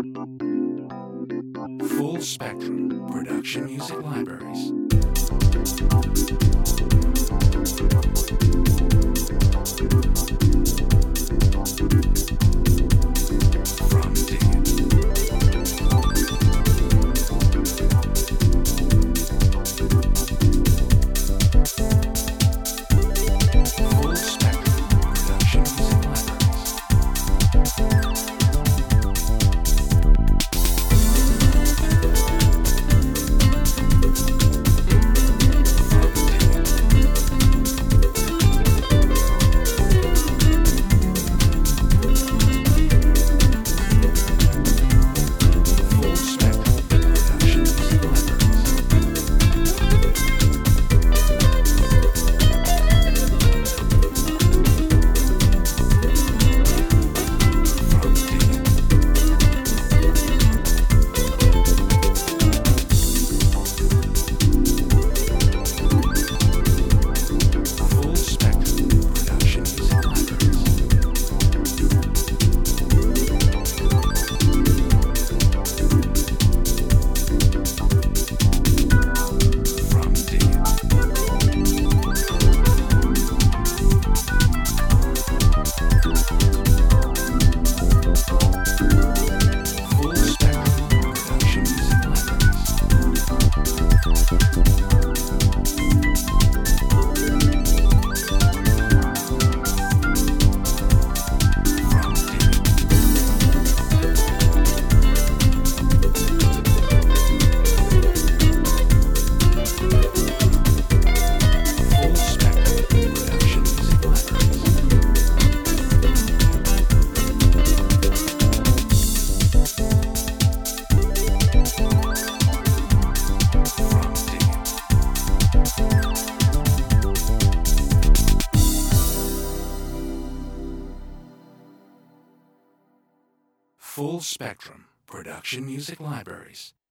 Full Spectrum Production Music Libraries. From Deep. Full Spectrum Production Music Libraries. Full Spectrum Production Music Libraries. From Deep. Full Spectrum Production Music Libraries. From Deep. Full Spectrum Production Music Libraries. From Deep. Full Spectrum Production Music Libraries. From Deep. Full Spectrum Production Music Libraries.